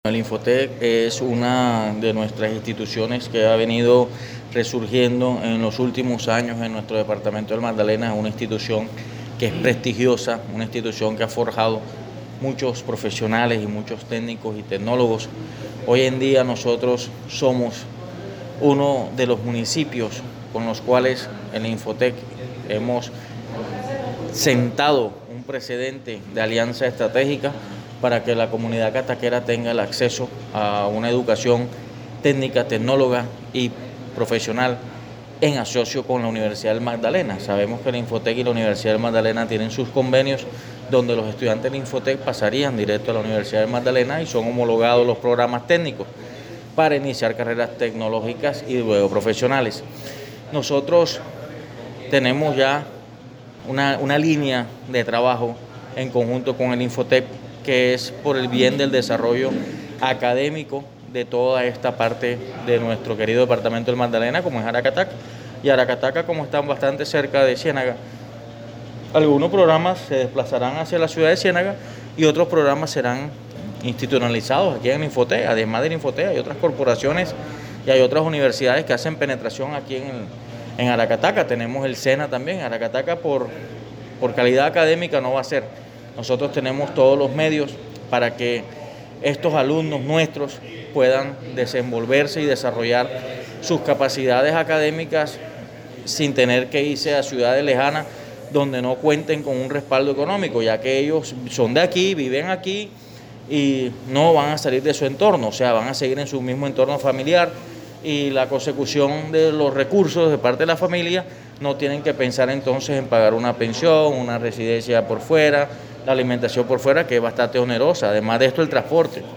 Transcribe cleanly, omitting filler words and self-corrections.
El Infotec es una de nuestras instituciones que ha venido resurgiendo en los últimos años en nuestro departamento del Magdalena. Es una institución que es prestigiosa, una institución que ha forjado muchos profesionales y muchos técnicos y tecnólogos. Hoy en día nosotros somos uno de los municipios con los cuales el Infotec hemos sentado un precedente de alianza estratégica para que la comunidad cataquera tenga el acceso a una educación técnica, tecnóloga y profesional en asocio con la Universidad del Magdalena. Sabemos que el Infotec y la Universidad del Magdalena tienen sus convenios donde los estudiantes del Infotec pasarían directo a la Universidad del Magdalena y son homologados los programas técnicos para iniciar carreras tecnológicas y luego profesionales. Nosotros tenemos ya una línea de trabajo en conjunto con el Infotec que es por el bien del desarrollo académico de toda esta parte de nuestro querido departamento del Magdalena, como es Aracataca. Y Aracataca, como están bastante cerca de Ciénaga, algunos programas se desplazarán hacia la ciudad de Ciénaga y otros programas serán institucionalizados aquí en el Infotec. Además del Infotec hay otras corporaciones y hay otras universidades que hacen penetración aquí en Aracataca. Tenemos el SENA también. Aracataca por calidad académica no va a ser. Nosotros tenemos todos los medios para que estos alumnos nuestros puedan desenvolverse y desarrollar sus capacidades académicas sin tener que irse a ciudades lejanas donde no cuenten con un respaldo económico, ya que ellos son de aquí, viven aquí y no van a salir de su entorno, o sea, van a seguir en su mismo entorno familiar y la consecución de los recursos de parte de la familia no tienen que pensar entonces en pagar una pensión, una residencia por fuera, la alimentación por fuera, que es bastante onerosa, además de esto el transporte.